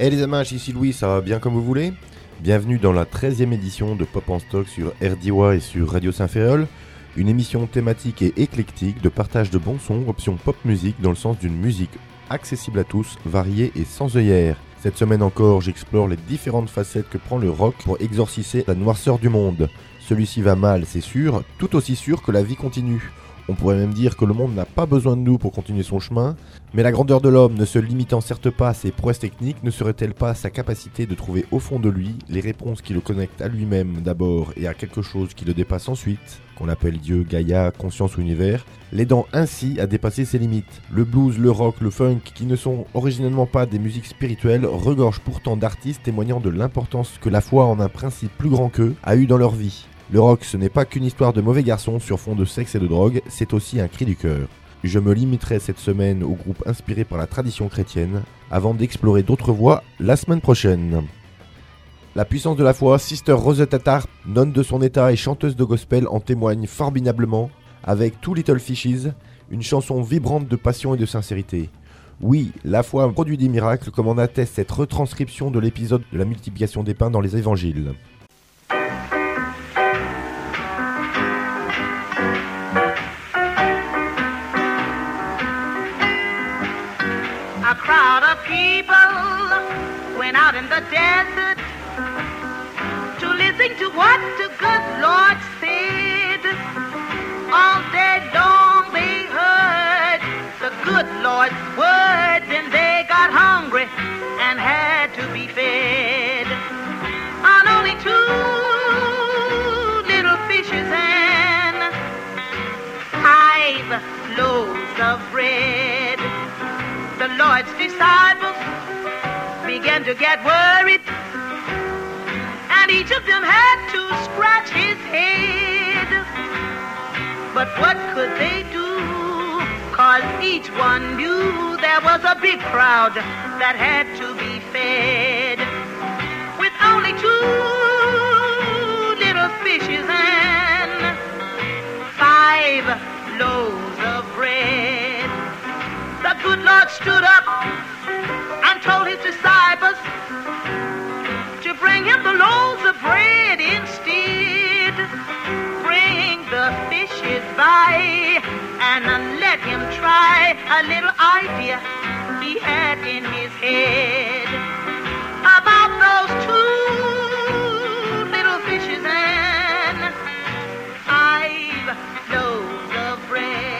Hey les amis, ici Louis, ça va bien comme vous voulez? Bienvenue dans la 13e édition de Pop en Stock sur RDY et sur Radio Saint-Féréol, une émission thématique et éclectique de partage de bons sons, option pop musique dans le sens d'une musique accessible à tous, variée et sans œillères. Cette semaine encore, j'explore les différentes facettes que prend le rock pour exorciser la noirceur du monde. Celui-ci va mal, c'est sûr, tout aussi sûr que la vie continue. On pourrait même dire que le monde n'a pas besoin de nous pour continuer son chemin, mais la grandeur de l'homme ne se limitant certes pas à ses prouesses techniques, ne serait-elle pas sa capacité de trouver au fond de lui les réponses qui le connectent à lui-même d'abord et à quelque chose qui le dépasse ensuite, qu'on appelle Dieu, Gaïa, conscience ou univers, l'aidant ainsi à dépasser ses limites. Le blues, le rock, le funk, qui ne sont originellement pas des musiques spirituelles, regorgent pourtant d'artistes témoignant de l'importance que la foi en un principe plus grand qu'eux a eu dans leur vie. Le rock, ce n'est pas qu'une histoire de mauvais garçons sur fond de sexe et de drogue, c'est aussi un cri du cœur. Je me limiterai cette semaine au groupe inspiré par la tradition chrétienne, avant d'explorer d'autres voies la semaine prochaine. La puissance de la foi, Sister Rosetta Tharpe, nonne de son état et chanteuse de gospel, en témoigne formidablement avec Two Little Fishes, une chanson vibrante de passion et de sincérité. Oui, la foi produit des miracles, comme en atteste cette retranscription de l'épisode de la multiplication des pains dans les évangiles. A crowd of people went out in the desert to listen to what the good Lord said. All day long they heard the good Lord's words, and they got hungry and had to be fed. On only 2 little fishes and 5 loaves of bread. The Lord's disciples began to get worried, and each of them had to scratch his head. But what could they do? 'Cause each one knew there was a big crowd that had to be fed. With only 2 little fishes and 5 loaves of bread, the good Lord stood up and told his disciples to bring him the loaves of bread instead. Bring the fishes by and let him try a little idea he had in his head about those 2 little fishes and 5 loaves of bread.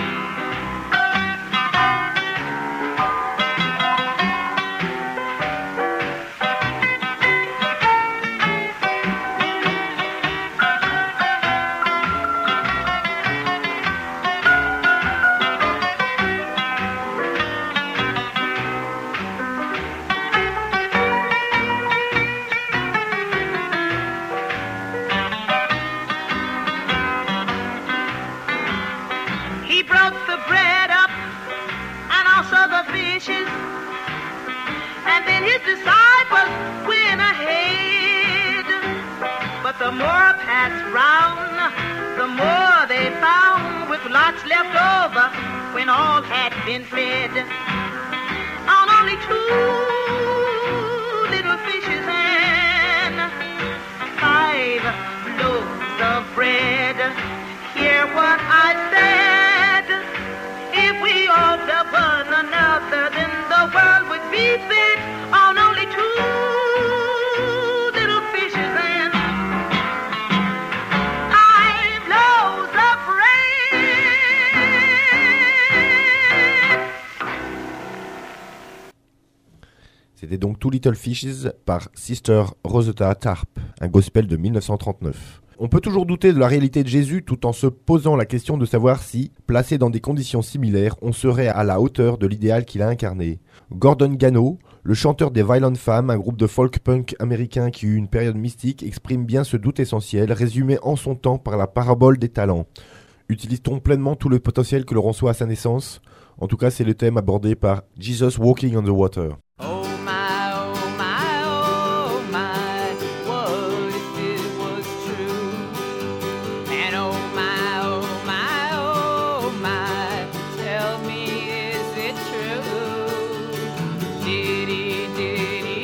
And then his disciples went ahead. But the more passed round, the more they found, with lots left over when all had been fed. On only 2 little fishes and 5 loaves of bread. Hear what I said. If we all love one another, then the world would be fed on only 2 little fishes and 5 loaves of bread. C'était donc Two Little Fishes par Sister Rosetta Tharpe, un gospel de 1939. On peut toujours douter de la réalité de Jésus tout en se posant la question de savoir si, placé dans des conditions similaires, on serait à la hauteur de l'idéal qu'il a incarné. Gordon Gano, le chanteur des Violent Femmes, un groupe de folk-punk américain qui eut une période mystique, exprime bien ce doute essentiel, résumé en son temps par la parabole des talents. Utilise-t-on pleinement tout le potentiel que l'on reçoit à sa naissance? En tout cas, c'est le thème abordé par Jesus Walking on the Water. Did he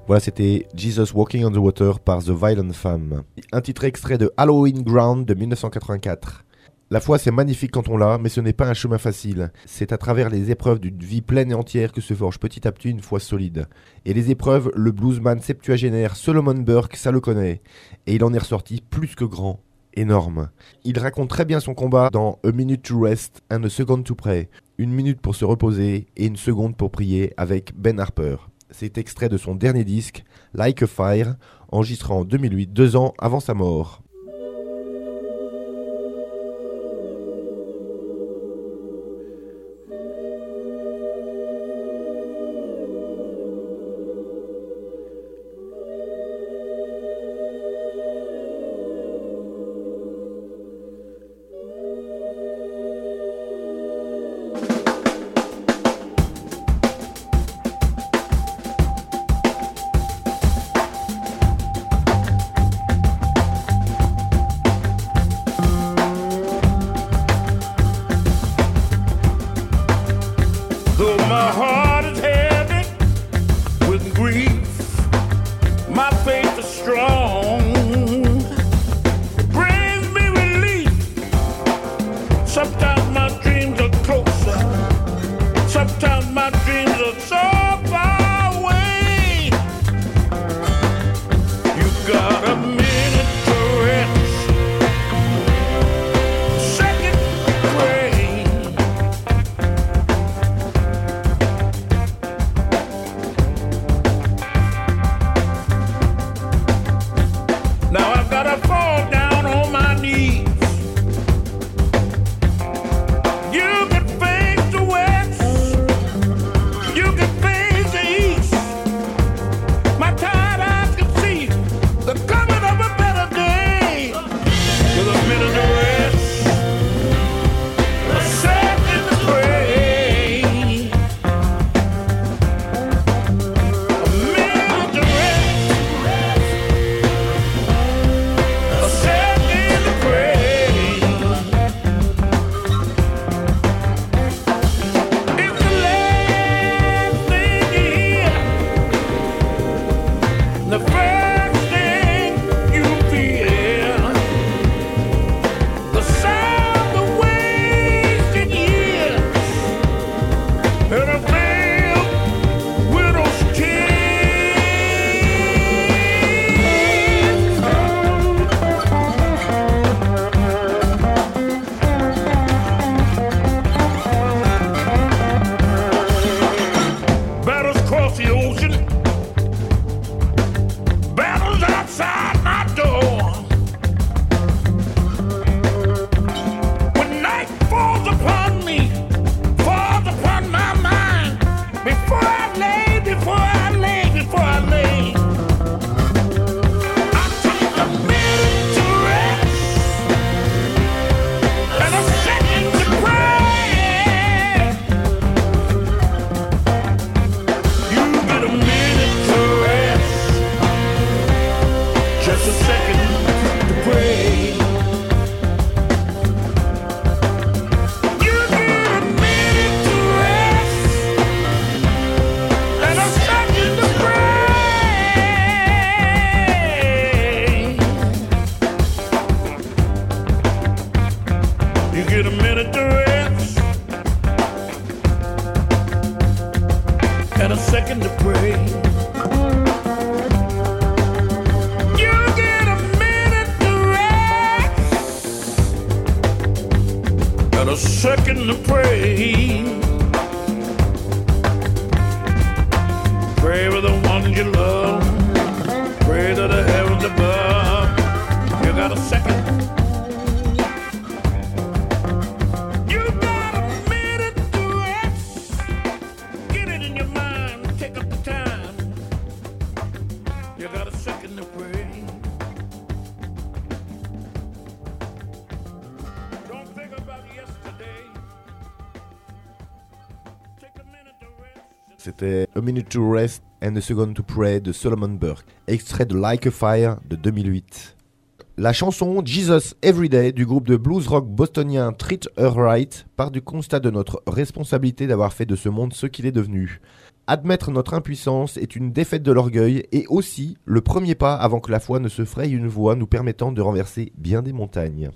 Voilà, c'était Jesus Walking on the Water par The Violent Femmes. Un titre extrait de Halloween Ground de 1984. La foi, c'est magnifique quand on l'a, mais ce n'est pas un chemin facile. C'est à travers les épreuves d'une vie pleine et entière que se forge petit à petit une foi solide. Et les épreuves, le bluesman septuagénaire Solomon Burke, ça le connaît. Et il en est ressorti plus que grand, énorme. Il raconte très bien son combat dans A Minute to Rest and a Second to Pray. 1 minute pour se reposer et 1 seconde pour prier avec Ben Harper. C'est extrait de son dernier disque, Like a Fire, enregistré en 2008, 2 ans avant sa mort. C'était A Minute to Rest and a Second to Pray de Solomon Burke, extrait de Like a Fire de 2008. La chanson Jesus Everyday du groupe de blues rock bostonien Treat Her Right part du constat de notre responsabilité d'avoir fait de ce monde ce qu'il est devenu. Admettre notre impuissance est une défaite de l'orgueil et aussi le premier pas avant que la foi ne se fraye une voie nous permettant de renverser bien des montagnes.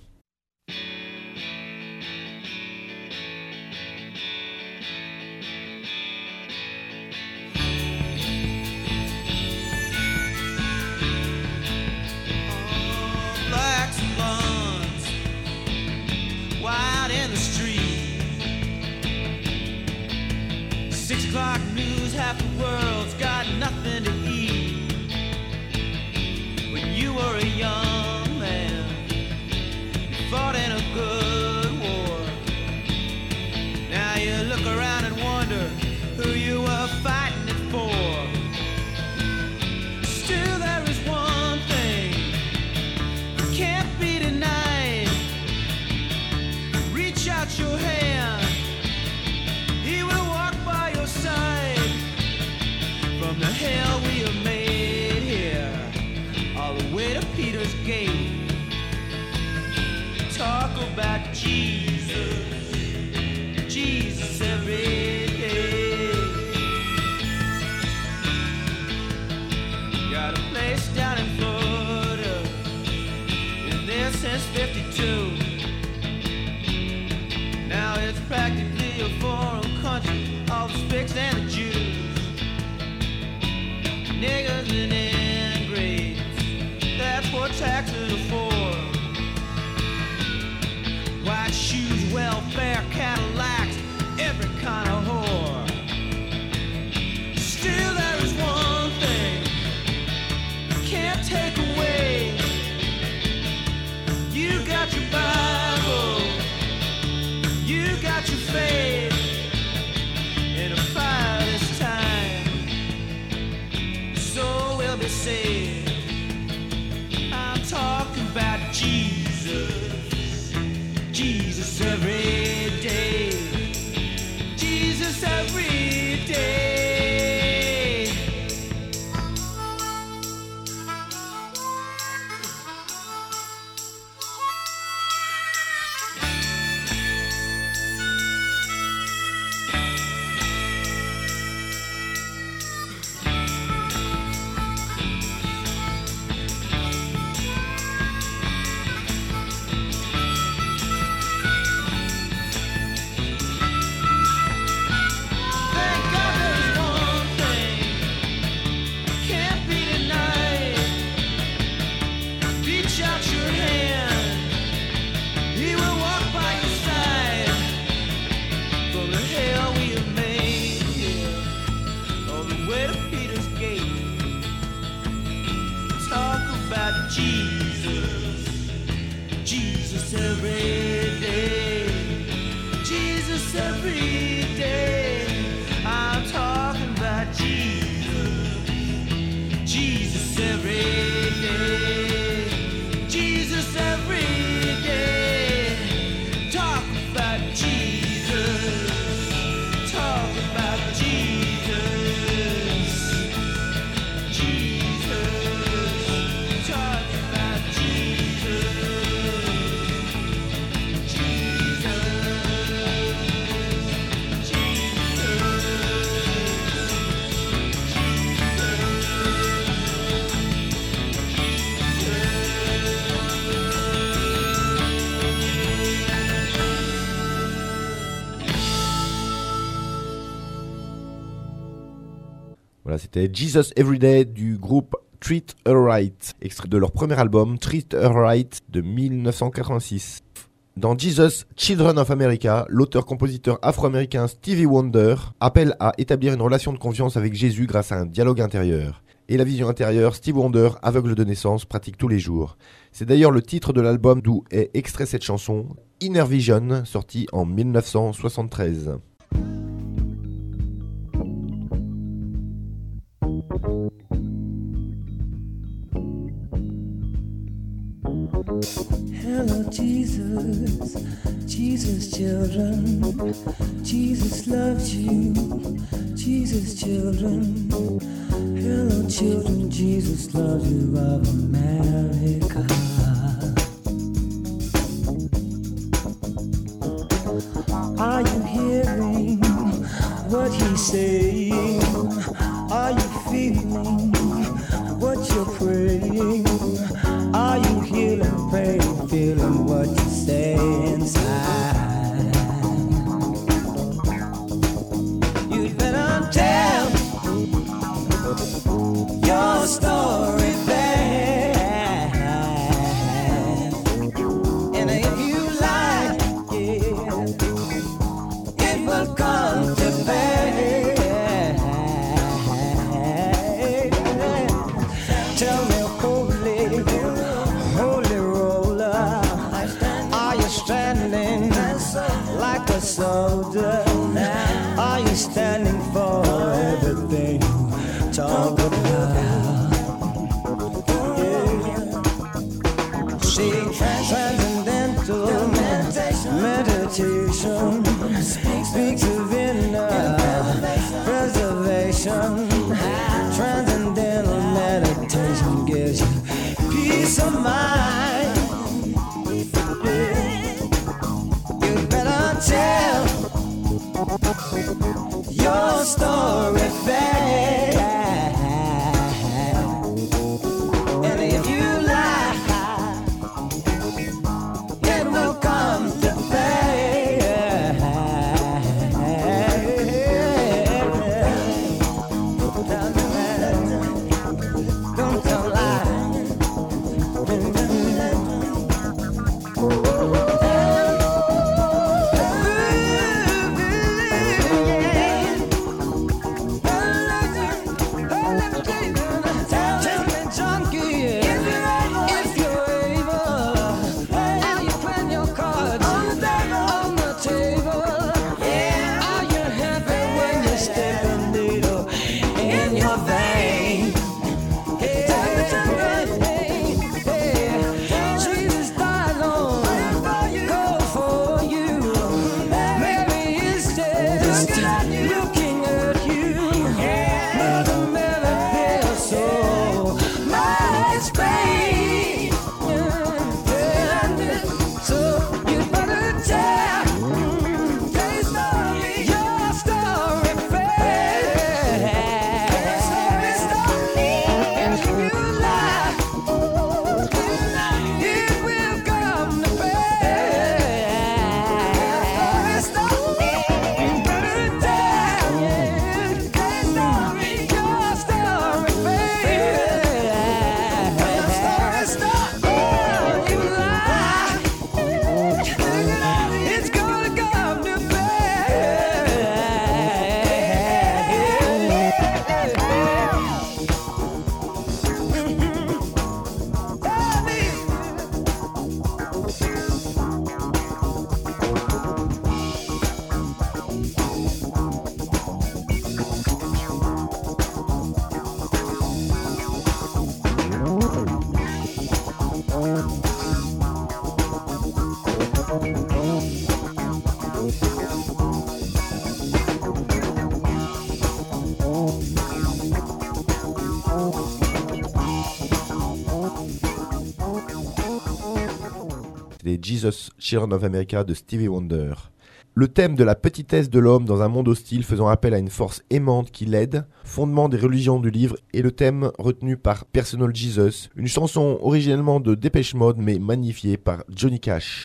Half the world's got nothing to eat. When you were a young man, you fought in a good war. Now you look around and wonder who you were fighting it for. Still there is one thing that can't be denied. Reach out your hand, he will walk by your side. From the hell we have made here, all the way to Peter's Gate. Talk about Jesus, Jesus every day. Got a place down in Florida, been there since '52. Now it's practically a foreign country, all the Spicks and the Jews. Niggers and ingrates, that's what taxes are for. White shoes, welfare, Cadillacs, every kind of whore. Still there is one thing I can't take away. You got your Bible, you got your faith, in a fire this time, so we'll be saved. I'm talking about Jesus, Jesus every day, Jesus every day. Voilà, c'était Jesus Everyday du groupe Treat Her Right, extrait de leur premier album Treat Her Right de 1986. Dans Jesus, Children of America, l'auteur-compositeur afro-américain Stevie Wonder appelle à établir une relation de confiance avec Jésus grâce à un dialogue intérieur. Et la vision intérieure, Stevie Wonder, aveugle de naissance, pratique tous les jours. C'est d'ailleurs le titre de l'album d'où est extrait cette chanson, Inner Vision, sorti en 1973. Hello Jesus, Jesus children, Jesus loves you, Jesus children. Hello children, Jesus loves you of America. saying? Are you feeling what you're praying? Are you healing pain, feeling what you say inside? You'd better tell your story back, and if you like it, it will come to pass. Tell me, holy roller, are you standing like a soldier? Are you standing for everything you talk about? Yeah. See, transcendental meditation speaks of inner preservation. Transcendental meditation gives you peace of mind. You better tell your story back, and if you like, it will come to pass. Don't tell lies. Les Jesus Children of America de Stevie Wonder. Le thème de la petitesse de l'homme dans un monde hostile faisant appel à une force aimante qui l'aide, fondement des religions du livre, est le thème retenu par Personal Jesus, une chanson originellement de Depeche Mode mais magnifiée par Johnny Cash.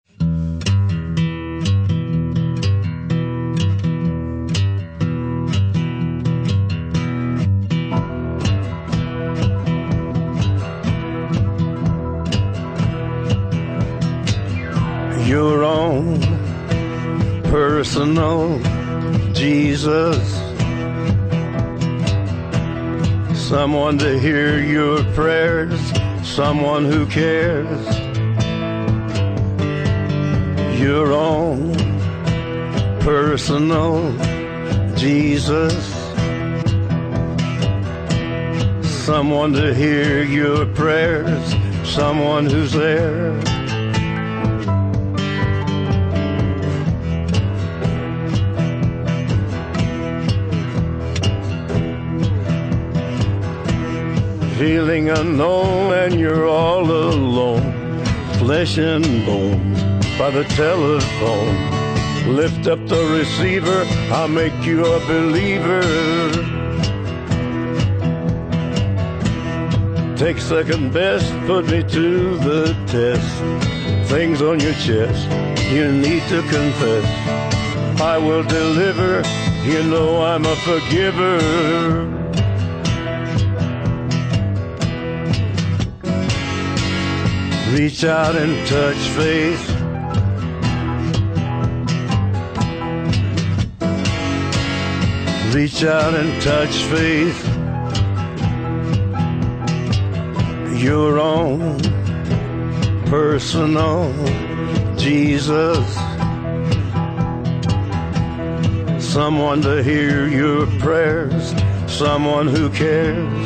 Your own personal Jesus, someone to hear your prayers, someone who cares. Your own personal Jesus, someone to hear your prayers, someone who's there. Feeling unknown and you're all alone, flesh and bone by the telephone, Lift up the receiver, I'll make you a believer. Take second best, put me to the test. Things on your chest, you need to confess. I will deliver, you know I'm a forgiver. Reach out and touch faith. Reach out and touch faith. Your own personal Jesus. Someone to hear your prayers, someone who cares.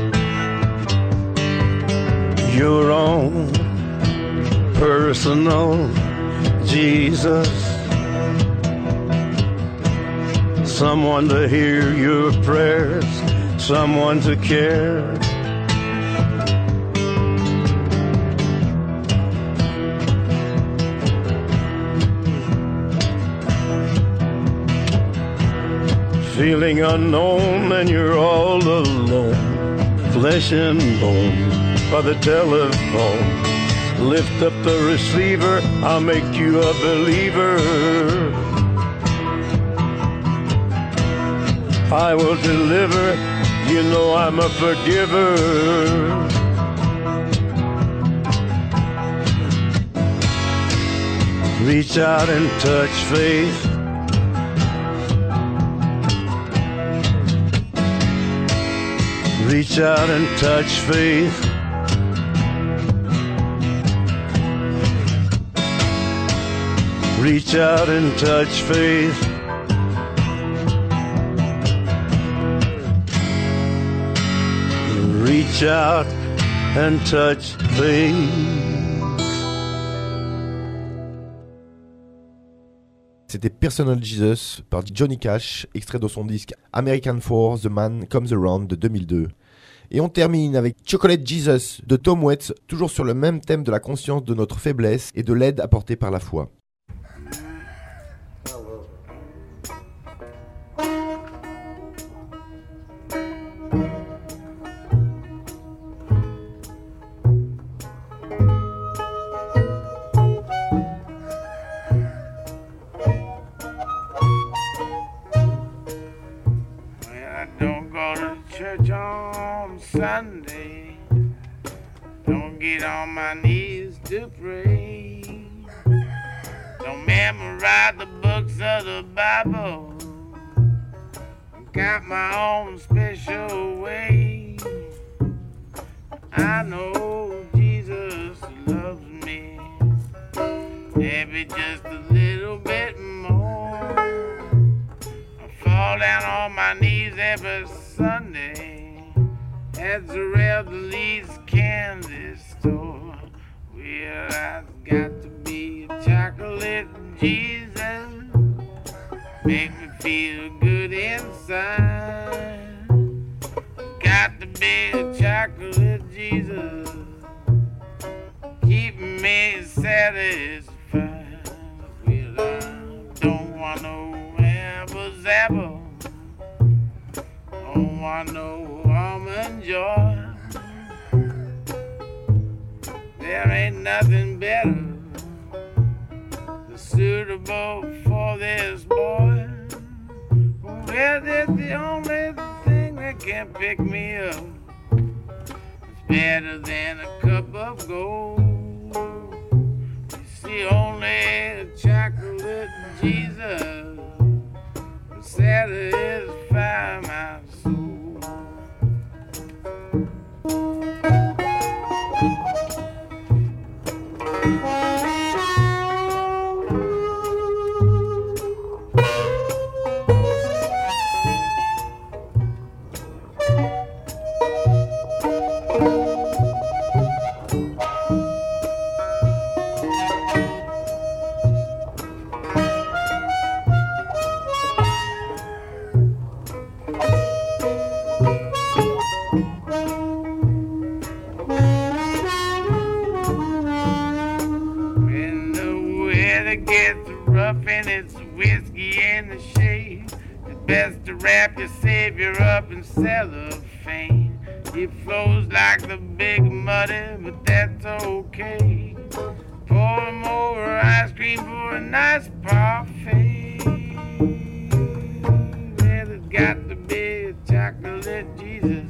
Your own personal Jesus. Someone to hear your prayers, someone to care. Feeling unknown and you're all alone, flesh and bone by the telephone. Lift up the receiver, I'll make you a believer. I will deliver, you know I'm a forgiver. Reach out and touch faith. Reach out and touch faith. Reach out and touch faith. Reach out and touch faith. C'était Personal Jesus par Johnny Cash, extrait de son disque American For The Man Comes Around de 2002. Et on termine avec Chocolate Jesus de Tom Waits, toujours sur le même thème de la conscience de notre faiblesse et de l'aide apportée par la foi. Sunday, don't get on my knees to pray, don't memorize the books of the Bible, got my own special way. I know Jesus loves me, maybe just a little bit more. I fall down on my knees every Sunday at the Reveley's candy store. Well, I've got to be a chocolate Jesus, make me feel good inside. Got to be a chocolate Jesus, keep me satisfied. Well, I don't want no apple, don't want no almond joy. There ain't nothing better suitable for this boy. Well, that's the only thing that can pick me up. It's better than a cup of gold. You see, only a chocolate Jesus will satisfy my soul. paper up in cellophane. It flows like the big muddy, but that's okay. Pour him over ice cream for a nice parfait. Well, it's got to be a chocolate Jesus,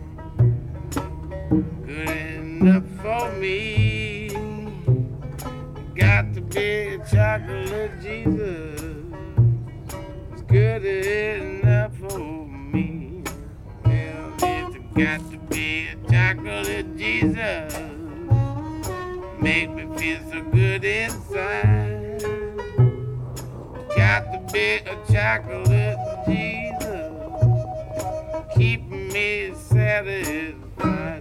good enough for me. Got to be a chocolate Jesus, it's good enough for me. Well, it's got to be a chocolate Jesus, make me feel so good inside. Got to be a chocolate Jesus, keep me satisfied.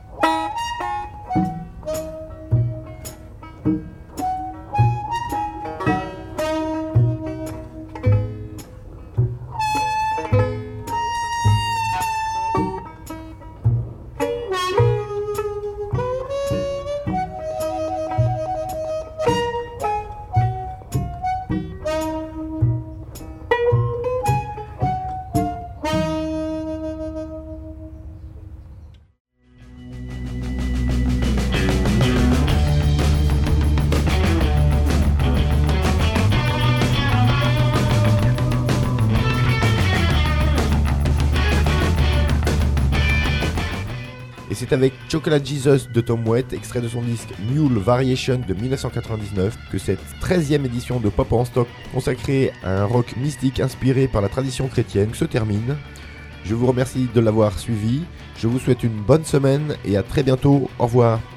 C'est avec Chocolate Jesus de Tom Waits, extrait de son disque Mule Variation de 1999, que cette 13e édition de Pop en Stock consacrée à un rock mystique inspiré par la tradition chrétienne se termine. Je vous remercie de l'avoir suivi, je vous souhaite une bonne semaine et à très bientôt, au revoir.